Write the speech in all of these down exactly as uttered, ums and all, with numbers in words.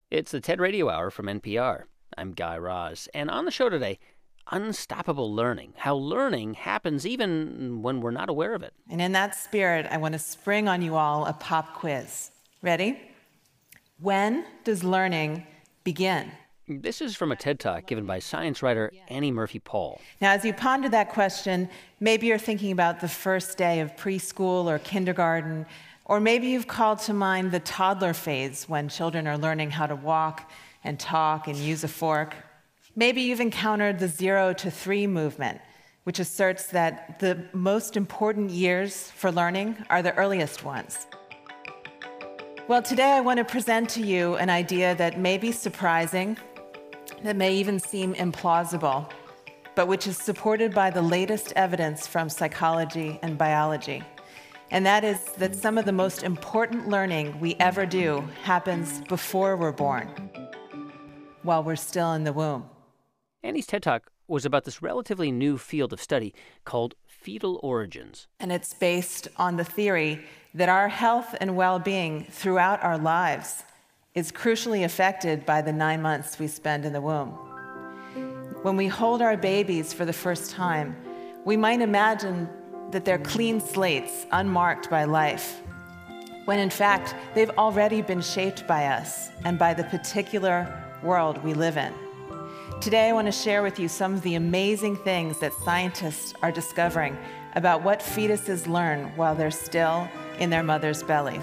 It's the TED Radio Hour from N P R. I'm Guy Raz. And on the show today, unstoppable learning, how learning happens even when we're not aware of it. And in that spirit, I want to spring on you all a pop quiz. Ready? When does learning begin? This is from a TED Talk given by science writer Annie Murphy Paul. Now, as you ponder that question, maybe you're thinking about the first day of preschool or kindergarten, or maybe you've called to mind the toddler phase when children are learning how to walk and talk and use a fork. Maybe you've encountered the zero to three movement, which asserts that the most important years for learning are the earliest ones. Well, today I want to present to you an idea that may be surprising, that may even seem implausible, but which is supported by the latest evidence from psychology and biology. And that is that some of the most important learning we ever do happens before we're born, while we're still in the womb. Annie's TED Talk was about this relatively new field of study called fetal origins. And it's based on the theory that our health and well-being throughout our lives is crucially affected by the nine months we spend in the womb. When we hold our babies for the first time, we might imagine that they're clean slates, unmarked by life, when in fact, they've already been shaped by us and by the particular world we live in. Today, I want to share with you some of the amazing things that scientists are discovering about what fetuses learn while they're still in their mother's bellies.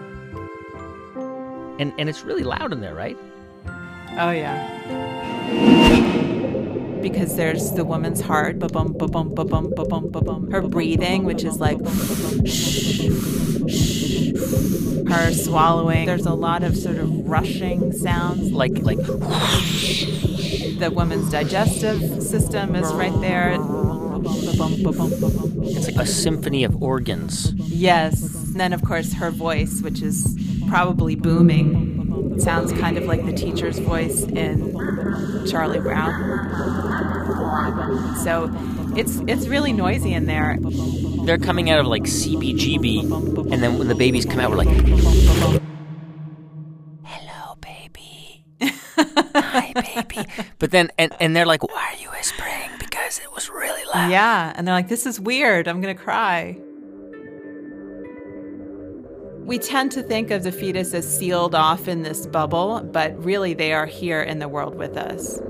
And and it's really loud in there, right? Oh, yeah. Because there's the woman's heart, ba-bum, ba-bum, ba-bum, ba-bum, ba-bum. Her breathing, which is like her swallowing. There's a lot of sort of rushing sounds. Like, like... The woman's digestive system is right there. It's like a symphony of organs. Yes. And then, of course, her voice, which is probably booming. It sounds kind of like the teacher's voice in Charlie Brown. So it's it's really noisy in there. They're coming out of like C B G B, and then when the babies come out, we're like, hello, baby. Hi, baby. But then, and, and they're like, why are you whispering? Because it was really loud. Yeah, and they're like, this is weird. I'm going to cry. We tend to think of the fetus as sealed off in this bubble, but really they are here in the world with us.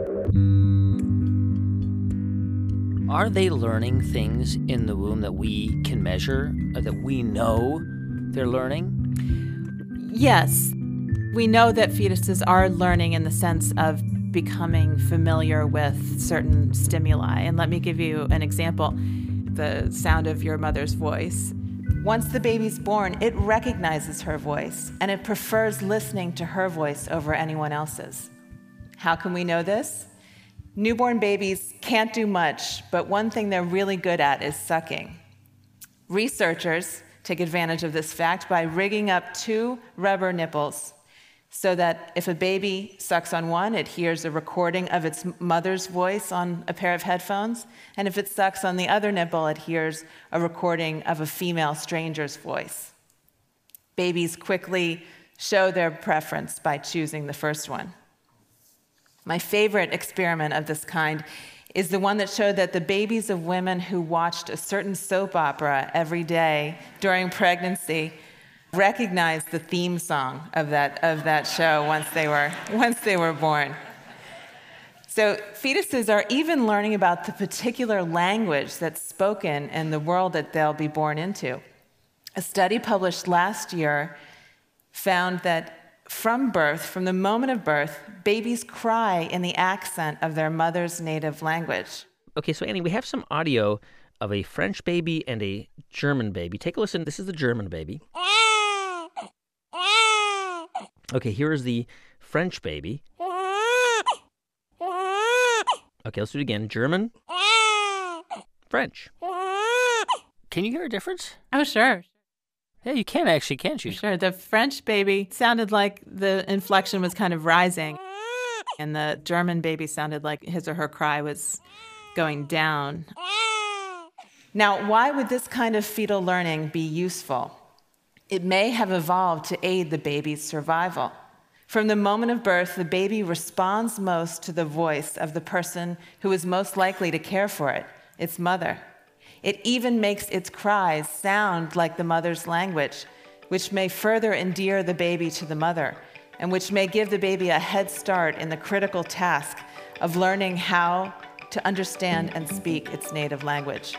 Are they learning things in the womb that we can measure, or that we know they're learning? Yes. We know that fetuses are learning in the sense of becoming familiar with certain stimuli. And let me give you an example. The sound of your mother's voice. Once the baby's born, it recognizes her voice, and it prefers listening to her voice over anyone else's. How can we know this? Newborn babies can't do much, but one thing they're really good at is sucking. Researchers take advantage of this fact by rigging up two rubber nipples so that if a baby sucks on one, it hears a recording of its mother's voice on a pair of headphones, and if it sucks on the other nipple, it hears a recording of a female stranger's voice. Babies quickly show their preference by choosing the first one. My favorite experiment of this kind is the one that showed that the babies of women who watched a certain soap opera every day during pregnancy recognized the theme song of that of that show once they were once they were born. So fetuses are even learning about the particular language that's spoken in the world that they'll be born into. A study published last year found that from birth, from the moment of birth, babies cry in the accent of their mother's native language. Okay, so Annie, we have some audio of a French baby and a German baby. Take a listen. This is the German baby. Okay, here is the French baby. Okay, let's do it again. German. French. Can you hear a difference? Oh, sure. Yeah, you can actually, can't you? Sure. The French baby sounded like the inflection was kind of rising, and the German baby sounded like his or her cry was going down. Now, why would this kind of fetal learning be useful? It may have evolved to aid the baby's survival. From the moment of birth, the baby responds most to the voice of the person who is most likely to care for it, its mother. It even makes its cries sound like the mother's language, which may further endear the baby to the mother, and which may give the baby a head start in the critical task of learning how to understand and speak its native language.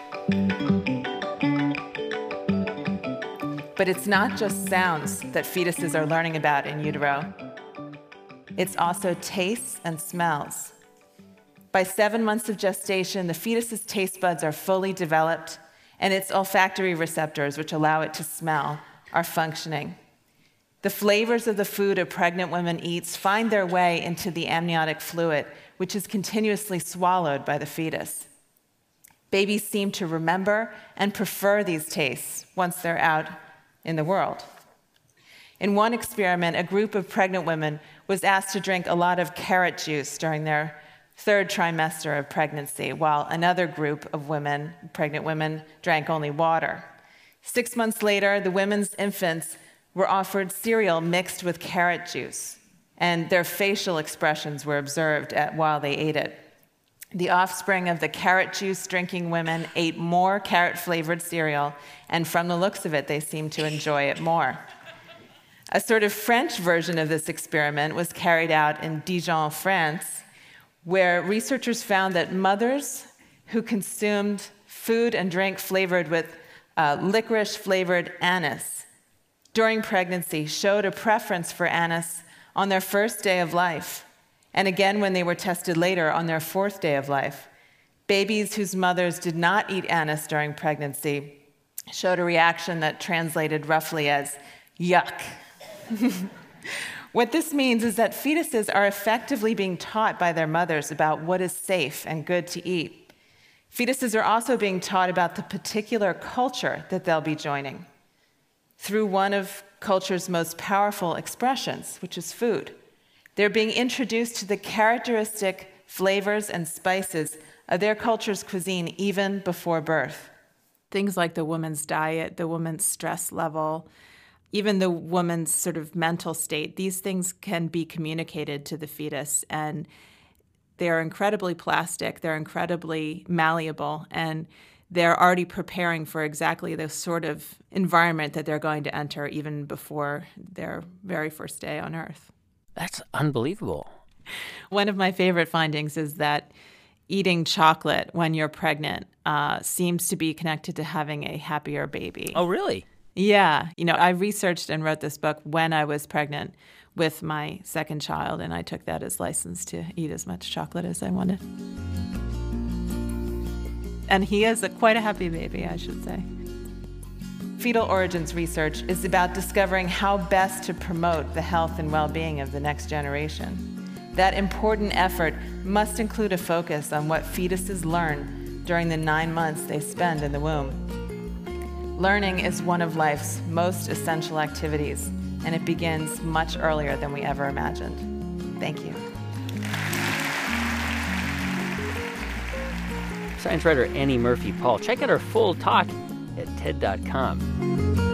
But it's not just sounds that fetuses are learning about in utero. It's also tastes and smells. By seven months of gestation, the fetus's taste buds are fully developed, and its olfactory receptors, which allow it to smell, are functioning. The flavors of the food a pregnant woman eats find their way into the amniotic fluid, which is continuously swallowed by the fetus. Babies seem to remember and prefer these tastes once they're out in the world. In one experiment, a group of pregnant women was asked to drink a lot of carrot juice during their third trimester of pregnancy, while another group of women, pregnant women, drank only water. Six months later, the women's infants were offered cereal mixed with carrot juice, and their facial expressions were observed at, while they ate it. The offspring of the carrot juice drinking women ate more carrot-flavored cereal, and from the looks of it, they seemed to enjoy it more. A sort of French version of this experiment was carried out in Dijon, France, where researchers found that mothers who consumed food and drink flavored with uh, licorice-flavored anise during pregnancy showed a preference for anise on their first day of life, and again when they were tested later on their fourth day of life. Babies whose mothers did not eat anise during pregnancy showed a reaction that translated roughly as yuck. What this means is that fetuses are effectively being taught by their mothers about what is safe and good to eat. Fetuses are also being taught about the particular culture that they'll be joining through one of culture's most powerful expressions, which is food. They're being introduced to the characteristic flavors and spices of their culture's cuisine even before birth. Things like the woman's diet, the woman's stress level, even the woman's sort of mental state, these things can be communicated to the fetus, and they're incredibly plastic, they're incredibly malleable, and they're already preparing for exactly the sort of environment that they're going to enter even before their very first day on Earth. That's unbelievable. One of my favorite findings is that eating chocolate when you're pregnant uh, seems to be connected to having a happier baby. Oh, really? Yeah. You know, I researched and wrote this book when I was pregnant with my second child, and I took that as license to eat as much chocolate as I wanted. And he is a, quite a happy baby, I should say. Fetal origins research is about discovering how best to promote the health and well-being of the next generation. That important effort must include a focus on what fetuses learn during the nine months they spend in the womb. Learning is one of life's most essential activities, and it begins much earlier than we ever imagined. Thank you. Science writer Annie Murphy Paul. Check out her full talk at T E D dot com.